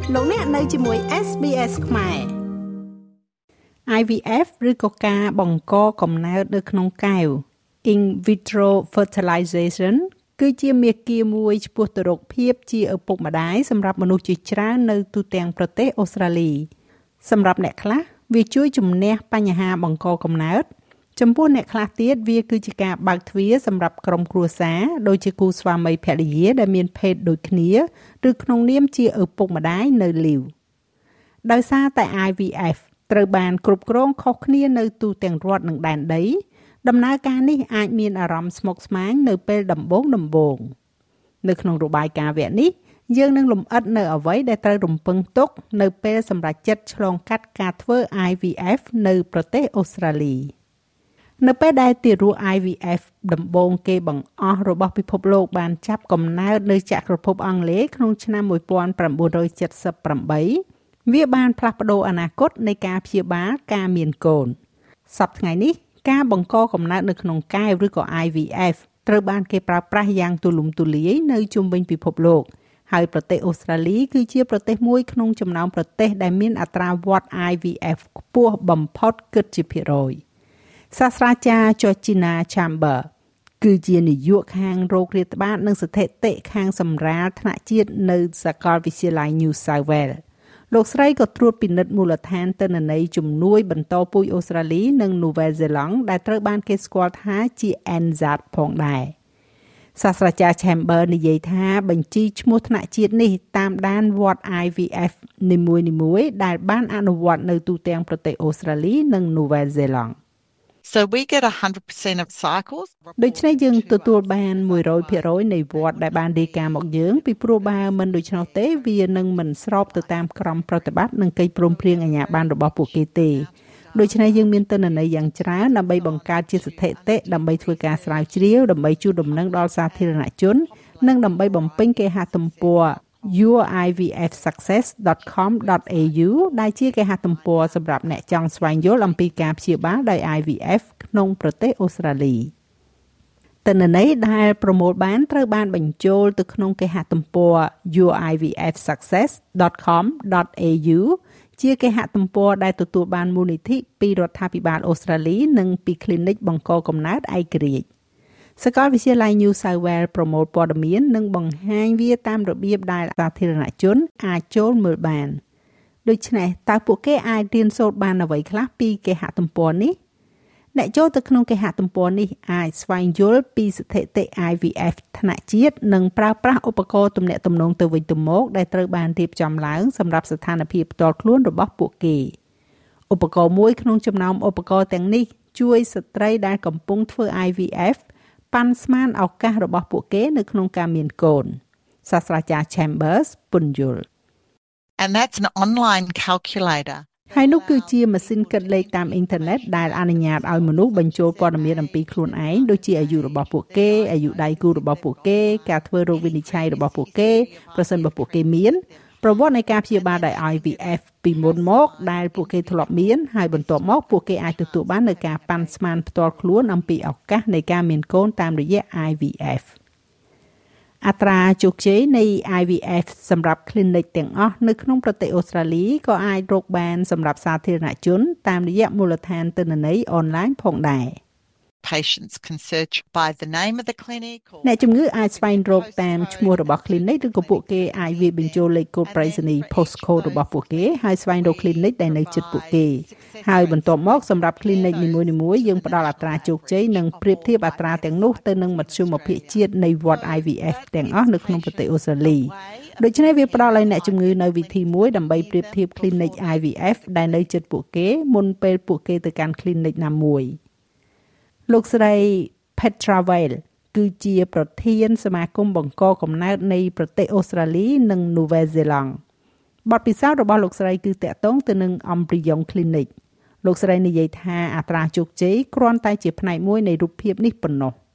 លោកអ្នកនៅជាមួយ SBS ខ្មែរ IVF ឬក៏ការបង្កកំណើតនៅក្នុងកែវ In vitro fertilization គឺជាមាគ៌ាមួយឆ្ពោះទៅរកភាពជាឪពុកម្ដាយសម្រាប់មនុស្សជាច្រើននៅទូទាំងប្រទេសអូស្ត្រាលីសម្រាប់អ្នកខ្លះវាជួយជំនះបញ្ហាបង្កកំណើតចំពោះអ្នកខ្លះទៀតវាគឺជាការបើកទ្វារសម្រាប់ក្រុមគ្រួសារដូចជាគូស្វាមីភរិយាដែលមានភេទដូចគ្នាឬក្នុងនាមជាឪពុកម្ដាយនៅលីវដោយសារតែ IVF ត្រូវបានគ្រប់គ្រងខុសគ្នានៅទូទាំងរដ្ឋនិងដែនដីដំណើរការនេះអាចមានអារម្មណ៍ស្មុគស្មាញនៅពេលដំបូងនៅក្នុងរបាយការណ៍វគ្គនេះយើងនឹងលម្អិតនៅអ្វីដែលត្រូវរំពឹងទុកនៅពេលសម្រេចចិត្តឆ្លងកាត់ការធ្វើ IVF នៅប្រទេសអូស្ត្រាលីនៅពេលដែលទារក IVF ដំបូងគេបង្អស់របស់ពិភពលោកបានចាប់កំណើតនៅចក្រភពអង់គ្លេសក្នុងឆ្នាំ1978វាបានផ្លាស់ប្ដូរអនាគតនៃការព្យាបាលការមានកូនសប្តាហ៍ថ្ងៃនេះការបង្កកំណើតនៅក្នុងកែវឬក៏ IVF ត្រូវបានគេប្រើប្រាស់យ៉ាងទូលំទូលាយនៅជុំវិញពិភពលោកហើយប្រទេសអូស្ត្រាលីគឺជាប្រទេសមួយក្នុងចំណោមប្រទេសដែលមានអត្រាវត្ត IVF ខ្ពស់បំផុតគិតជាភាគរយសាស្ត្រាចារ្យ Georgina Chamber គឺជានាយកខាងโรគរាតត្បាតនិងស្ថិតិខាងសម្រាលថ្នាក់ជាតិនៅសាកលវិទ្យាល័យ New South Wales លោកស្រីក៏ត្រួតពិនិត្យមូលដ្ឋានទិន្នន័យជំនួយបន្តពូជអូស្ត្រាលីនិងនូវែលសេឡង់ដែលត្រូវបានគេស្គាល់ថាជា NZAD ផងដែរសាស្ត្រាចារ្យ Chamber និយាយថាបញ្ជីឈ្មោះថ្នាក់ជាតិនេះតាមដានវត្ត IVF នីមួយៗដែលបានអនុវត្តនៅទូទាំងប្រទេសអូស្ត្រាលីនិងនូវែលសេឡង់ So we get 100% of cycles. ដូច្នេះយើងទទួលបាន 100% នៃវត្តដែលបានរាយការណ៍មកយើងពីព្រោះបើមិនដូច្នោះទេវានឹងមិនស្របទៅតាមក្រមប្រតិបត្តិនិងកិច្ចព្រមព្រៀងអាជ្ញាប័ណ្ណរបស់ពួកគេទេដូច្នេះយើងមានទិន្នន័យយ៉ាងច្រើនដើម្បីបង្កើតជាស្ថិតិដើម្បីធ្វើការស្រាវជ្រាវដើម្បីជូនដំណឹងដល់សាធារណជននិងដើម្បីបំពេញគេហទំព័រ yourivfsuccess.com.au ដែលជាគេហទំព័រសម្រាប់អ្នកចង់ស្វែងយល់អំពីការព្យាបាលដោយ IVF ក្នុងប្រទេសអូស្ត្រាលីទិន្នន័យដែលប្រមូលបានត្រូវបានបញ្ចូលទៅក្នុងគេហទំព័រ yourivfsuccess.com.au ជាគេហទំព័រដែលទទួលបានមូលនិធិពីរដ្ឋាភិបាលអូស្ត្រាលីនិងពី Clinic បង្កកំណើតឯករាជ្យសាកលវិទ្យាល័យ New South Wales ប្រមូលព័ត៌មាននិងបង្ហាញវាតាមរបៀបដែលសាធារណជនអាចចូលមើលបានដូច្នេះតើពួកគេអាចរៀនសូត្របានអ្វីខ្លះពីគេហទំព័រនេះអ្នកចូលទៅក្នុងគេហទំព័រនេះអាចស្វែងយល់ពីស្ថិតិ IVF ថ្នាក់ជាតិនិងប្រើប្រាស់ឧបករណ៍ទំនាក់ទំនងទៅវិញទៅមកដែលត្រូវបានរៀបចំឡើងសម្រាប់ស្ថានភាពផ្ទាល់ខ្លួនរបស់ពួកគេឧបករណ៍មួយក្នុងចំណោមឧបករណ៍ទាំងនេះជួយស្ត្រីដែលកំពុងធ្វើ IVFប៉ាន់ស្មានឱកាសរបស់ពួកគេនៅក្នុងការមានកូនសាស្ត្រាចារ្យ Chambers ពន្យល់ And that's an online calculator. ហើយនោះគឺជាម៉ាស៊ីនគិតលេខតាមអ៊ីនធឺណិតដែលអនុញ្ញាតឲ្យមនុស្សបញ្ចូលព័ត៌មានអំពីខ្លួនឯងដូចជាអាយុរបស់ពួកគេអាយុដៃគូរបស់ពួកគេការធ្វើរោគវិនិច្ឆ័យរបស់ពួកគេប្រសិនបើពួកគេមានប្រវត្តិនៃការព្យាបាលដោយ IVF ពីមុនមកដែលពួកគេធ្លាប់មានហើយបន្ទាប់មកពួកគេអាចទទួលបាននូវការប៉ាន់ស្មានផ្ទាល់ខ្លួនអំពីឱកាសនៃការមានកូនតាមរយៈ IVF អត្រាជោគជ័យនៃ IVF សម្រាប់ clinic ទាំងអស់នៅក្នុងប្រទេសអូស្ត្រាលីក៏អាចរកបានសម្រាប់សាធារណជនតាមរយៈមូលដ្ឋានទិន្នន័យអនឡាញផងដែរ Patients can search by the name of the clinic. អ្នកជំងឺអាចស្វែងរកតាមឈ្មោះរបស់ clinic ឬក៏ពួកគេអាចវាយបញ្ចូលលេខកូដប្រៃសណីយ៍ postcode របស់ពួកគេហើយស្វែងរក clinic ដែលនៅជិតពួកគេហើយបន្ទាប់មកសម្រាប់ clinic នីមួយៗយើងផ្ដល់អត្រាជោគជ័យនិងប្រៀបធៀបអត្រាទាំងនោះទៅនឹងមធ្យមភាគជាតិនៃវត្ត IVF ទាំងអស់នៅក្នុងប្រទេសអូស្ត្រាលីដូច្នេះវាផ្ដល់ឲ្យអ្នកជំងឺនៅវិធីមួយដើម្បីប្រៀបធៀប clinic IVF ដែលនៅជិតពួកគេមុនពេលពួកគេទៅកាន់ clinic ណាមួយលោកស្រី Petra Vale គឺជាប្រធានសមាគមបង្កកំណើតនៃប្រទេសអូស្ត្រាលីនិងនូវែលសេឡង់បទពិសោធន៍របស់លោកស្រីគឺតាក់ទងទៅនឹង Embryon Clinic លោកស្រីនិយាយថាអត្រាជោគជ័យគ្រាន់តែជាផ្នែកមួយនៃរូបភាពនេះប៉ុណ្ណោះ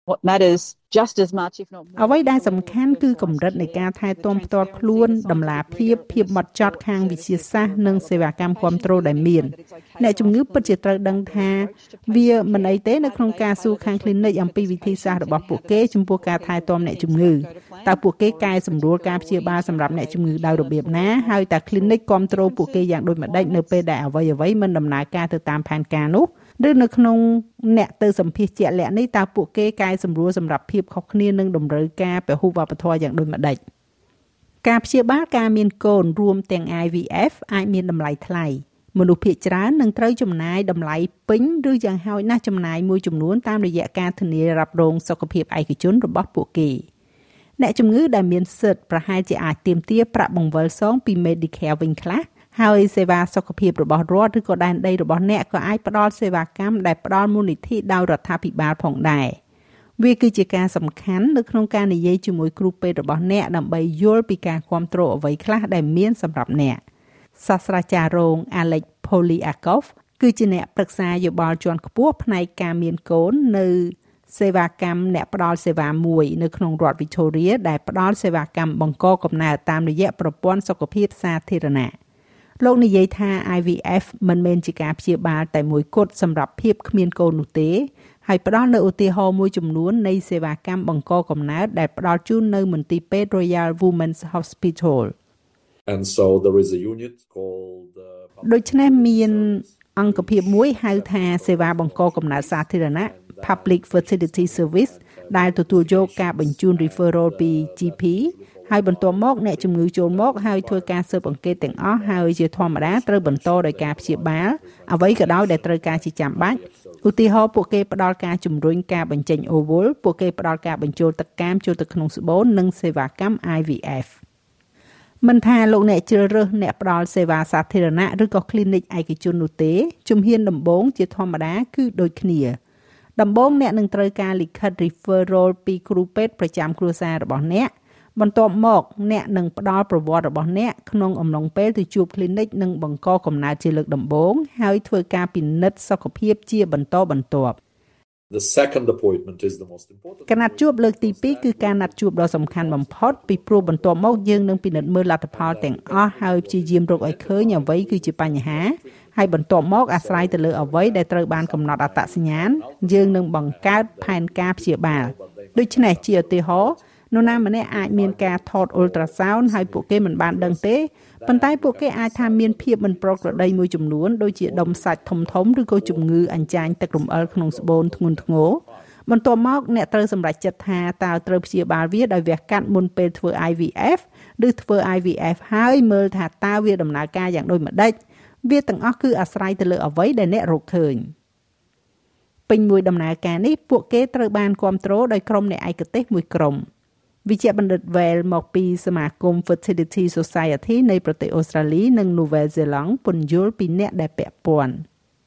What matters just as much if not more អ្វីដែលសំខាន់គឺកម្រិតនៃការថែទាំផ្ទាល់ខ្លួនតម្លាភាពភាពហ្មត់ចត់ខាងវិទ្យាសាស្ត្រនិងសេវាកម្មគាំទ្រដែលមានអ្នកជំងឺពិតជាត្រូវដឹងថាវាមិនអីទេនៅក្នុងការសួរខាង clinic អំពីវិធីសាស្ត្ររបស់ពួកគេចំពោះការថែទាំអ្នកជំងឺតើពួកគេកែសម្រួលការព្យាបាលសម្រាប់អ្នកជំងឺដោយរបៀបណាហើយតើ clinic គាំទ្រពួកគេយ៉ាងដូចម្តេចនៅពេលដែលអ្វីៗមិនដំណើរការទៅតាមផែនការនោះឬនៅក្នុងអ្នកទៅសម្ភាសជាក់លាក់នេះតើពួកគេកែសម្រួលសម្រាប់ភាពខុសគ្នានឹងតម្រូវការពហុវប្បធម៌យ៉ាងដូចម្តេចការព្យាបាលការមានកូនរួមទាំង IVF អាចមានតម្លៃថ្លៃមនុស្សភាគច្រើននឹងត្រូវចំណាយតម្លៃពេញឬយ៉ាងហោចណាស់ចំណាយមួយចំនួនតាមរយៈការធានារ៉ាប់រងសុខភាពឯកជនរបស់ពួកគេអ្នកជំងឺដែលមានសិទ្ធិប្រហែលជាអាចទាមទារប្រាក់បង្វិលសងពី Medicare វិញខ្លះហើយសេវាសុខភាពរបស់រដ្ឋឬក៏ដែនដីរបស់អ្នកក៏អាចផ្ដល់សេវាកម្មដែលផ្ដល់មូលនិធិដោយរដ្ឋាភិបាលផងដែរវាគឺជាការសំខាន់នៅក្នុងការនិយាយជាមួយគ្រូពេទ្យរបស់អ្នកដើម្បីយល់ពីការគាំទ្រអ្វីខ្លះដែលមានសម្រាប់អ្នកសាស្ត្រាចារ្យរង Alex Polyakov គឺជាអ្នកប្រឹក្សាយោបល់ជាន់ខ្ពស់ផ្នែកការមានកូននៅសេវាកម្មអ្នកផ្ដល់សេវាមួយនៅក្នុងរដ្ឋ Victoria ដែលផ្ដល់សេវាកម្មបង្កកំណើតតាមរយៈប្រព័ន្ធសុខភាពសាធារណៈលោកនិយាយថា IVF មិនមែនជាការព្យាបាលតែមួយគត់សម្រាប់ភាពគ្មានកូននោះទេហើយផ្ដល់នូវឧទាហរណ៍មួយចំនួននៃសេវាកម្មបង្កកំណើតដែលផ្ដល់ជូននៅមន្ទីរពេទ្យ Royal Women's Hospital and so there is a unit called ដូច្នេះមានអង្គភាពមួយហៅថាសេវាបង្កកំណើតសាធារណៈ Public Fertility Service ដែលទទួលយកការបញ្ជូន referral ពី GP ហើយបន្ទាប់មកអ្នកជំងឺចូលមកហើយធ្វើការស៊ើបអង្កេតទាំងអស់ហើយជាធម្មតាត្រូវបន្តដោយការព្យាបាលអ្វីក៏ដោយដែលត្រូវការជាចាំបាច់ឧទាហរណ៍ពួកគេផ្ដល់ការជំរុញការបញ្ចេញអូវុលពួកគេផ្ដល់ការបញ្ចូលទឹកកាមចូលទៅក្នុងស្បូននិងសេវាកម្ម IVF មិនថាលោកអ្នកជ្រើសរើសអ្នកផ្ដល់សេវាសាធារណៈឬក៏ clinic ឯកជននោះទេជំហានដំបូងជាធម្មតាគឺដូចគ្នាដំបូងអ្នកនឹងត្រូវការលិខិត referral ពីគ្រូពេទ្យប្រចាំគ្រួសាររបស់អ្នកបន្ទាប់មកអ្នកនឹងផ្ដល់ប្រវត្តិរបស់អ្នកក្នុងអំឡុងពេលទៅជួប clinic និងបង្កកំណើតជាលើកដំបូងហើយធ្វើការពិនិត្យសុខភាពជាបន្តបន្ទាប់ The second appointment is the most important. ការណាត់ជួបលើកទី2គឺការណាត់ជួបដ៏សំខាន់បំផុតពីព្រោះបន្ទាប់មកយើងនឹងពិនិត្យមើលលទ្ធផលទាំងអស់ហើយព្យាយាមរកឲ្យឃើញអ្វីគឺជាបញ្ហាហើយបន្ទាប់មកអាស្រ័យទៅលើអ្វីដែលត្រូវបានកំណត់អត្តសញ្ញាណយើងនឹងបង្កើតផែនការព្យាបាលដូច្នេះជាឧទាហរណ៍នរណាម្នាក់អាចមានការថតអ៊ុលត្រាសោនហើយពួកគេមិនបានដឹងទេប៉ុន្តែពួកគេអាចថាមានភាពមិនប្រក្រតីមួយចំនួនដូចជាដុំសាច់ធំឬក៏ជំងឺអញ្ចាញទឹករំអិលក្នុងស្បូនធ្ងន់ធ្ងរបន្ទាប់មកអ្នកត្រូវសម្រេចចិត្តថាតើត្រូវព្យាបាលវាដោយវះកាត់មុនពេលធ្វើ IVF ឬធ្វើ IVF ហើយមើលថាតើវាដំណើរការយ៉ាងដូចម្តេចវាទាំងអស់គឺអាស្រ័យទៅលើអ្វីដែលអ្នករកឃើញពេញមួយដំណើរការនេះពួកគេត្រូវបានគាំទ្រដោយក្រុមអ្នកឯកទេសមួយក្រុមវិជ្ជបណ្ឌិត Well មកពីសមាគម Fertility Society នៃប្រទេសអូស្ត្រាលីនិង Nouvelle-Zélande ពន្យល់ពីអ្នកដែលពាក់ព័ន្ធ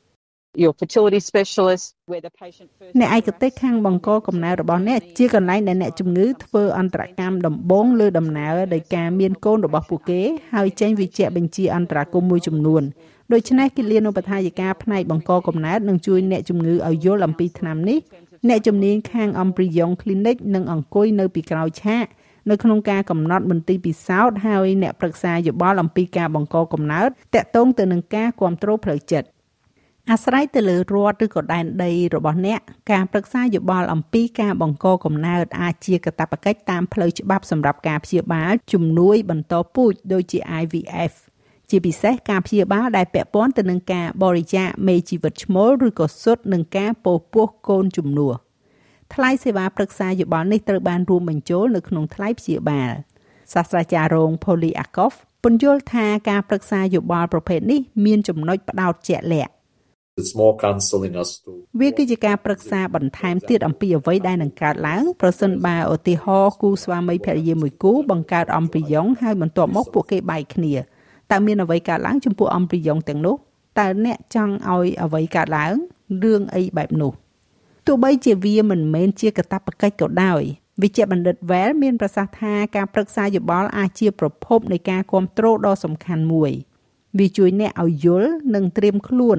your fertility specialist where the patient first អ្នកឯកទេសខាងបង្កកំណើតរបស់អ្នកជាកន្លែងដែលអ្នកជំងឺធ្វើអន្តរកម្មដំបូងលើដំណើរដោយការមានកូនរបស់ពួកគេហើយចេញវិជ្ជបញ្ជាអន្តរាគមន៍មួយចំនួនដូច្នេះគិលានុបដ្ឋាយិកាផ្នែកបង្កកំណើតនឹងជួយអ្នកជំងឺឲ្យយល់អំពីថ្នាំនេះអ្នកជំនាញខាង Embryon Clinic នឹងអង្គុយនៅពីក្រោយឆាកនៅក្នុងការកំណត់មន្ទីរពិសោធន៍ហើយអ្នកប្រឹក្សាយោបល់អំពីការបង្កកំណើតតាក់ទងទៅនឹងការគាំទ្រផ្លូវចិត្តអាស្រ័យទៅលើរដ្ឋឬក៏ដែនដីរបស់អ្នកការប្រឹក្សាយោបល់អំពីការបង្កកំណើតអាចជាកាតព្វកិច្ចតាមផ្លូវច្បាប់សម្រាប់ការព្យាបាលជំនួយបន្តពូជដូចជា IVF ជាពិសេសការព្យាបាលដែលពាក់ព័ន្ធទៅនឹងការបរិច្ចាគមេជីវិតឈ្មោលឬក៏សុទ្ធនឹងការពោពោះកូនជំនួសថ្លៃសេវាប្រឹក្សាយោបល់នេះត្រូវបានរួមបញ្ចូលនៅក្នុងថ្លៃព្យាបាលសាស្ត្រាចារ្យរង Polyakov ពន្យល់ថាការប្រឹក្សាយោបល់ប្រភេទនេះមានចំណុចផ្ដោតជាក់លាក់ It's more counseling us to វាគឺជាការប្រឹក្សាបន្ថែមទៀតអំពីអ្វីដែលនឹងកើតឡើងប្រសិនបើឧទាហរណ៍គូស្វាមីភរិយាមួយគូបង្កើតអំព្រីយ៉ុងហើយបន្ទាប់មកពួកគេបែកគ្នាតើមានអ្វីកើតឡើងចំពោះអំព្រីយ៉ុងទាំងនោះតើអ្នកចង់ឲ្យអ្វីកើតឡើងរឿងអីបែបនោះទោះបីជាវាមិនមែនជាកាតព្វកិច្ចក៏ដោយវិជ្ជបណ្ឌិត Well មានប្រសាសន៍ថាការប្រឹក្សាយោបល់អាចជាប្រភពនៃការគាំទ្រដ៏សំខាន់មួយវាជួយអ្នកឲ្យយល់និងត្រៀមខ្លួន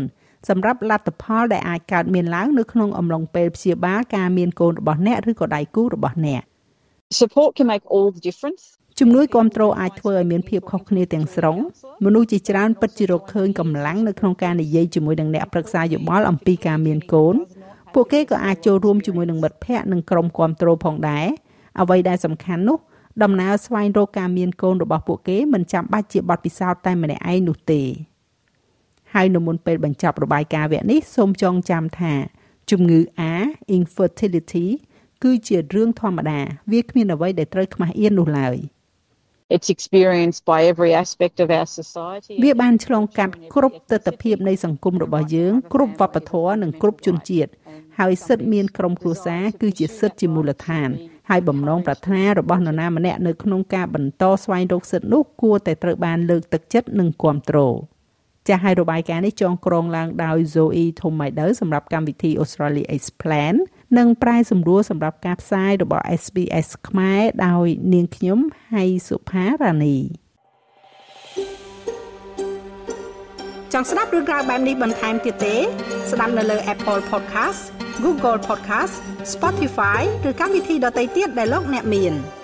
សម្រាប់លទ្ធផលដែលអាចកើតមានឡើងនៅក្នុងអំឡុងពេលព្យាបាលការមានកូនរបស់អ្នកឬក៏ដៃគូរបស់អ្នក Support can make all the difference. ជំនួយគាំទ្រអាចធ្វើឲ្យមានភាពខុសគ្នាទាំងស្រុងមនុស្សជាច្រើនពិតជារកឃើញកម្លាំងនៅក្នុងការនិយាយជាមួយនឹងអ្នកប្រឹក្សាយោបល់អំពីការមានកូនពួកគេក៏អាចចូលរួមជាមួយនឹងមិត្តភ័ក្តិនិងក្រុមគាំទ្រផងដែរអ្វីដែលសំខាន់នោះដំណើរស្វែងរកការមានកូនរបស់ពួកគេមិនចាំបាច់ជាបទពិសោធន៍តែម្នាក់ឯងនោះទេហើយនៅមុនពេលបញ្ចប់របាយការណ៍វគ្គនេះសូមចងចាំថាជំងឺ A infertility គឺជារឿងធម្មតាវាគ្មានអ្វីដែលត្រូវខ្មាស់អៀននោះឡើយ It's experienced by every aspect of our society. វាបានឆ្លងកាត់គ្រប់ទិដ្ឋភាពនៃសង្គមរបស់យើងគ្រប់វប្បធម៌និងគ្រប់ជនជាតិហើយសិទ្ធិមានក្រុមគ្រួសារគឺជាសិទ្ធិជាមូលដ្ឋានហើយបំណងប្រាថ្នារបស់នរណាម្នាក់នៅក្នុងការបន្តស្វែងរកសិទ្ធិនោះគួរតែត្រូវបានលើកទឹកចិត្តនិងគាំទ្រចាស់ហើយរបាយការណ៍នេះចងក្រងឡើងដោយ Zoe Thomider សម្រាប់កម្មវិធី Australia Explain និងប្រែសម្រួលសម្រាប់ការផ្សាយរបស់ SBS ខ្មែរដោយនាងខ្ញុំហៃសុផារ៉ានីចង់ស្ដាប់រឿងរ៉ាវបែបនេះបន្ថែមទៀតទេស្ដាប់នៅលើ Apple Podcast Google Podcast Spotify ឬកម្មវិធីដទៃទៀតដែលលោកអ្នកមាន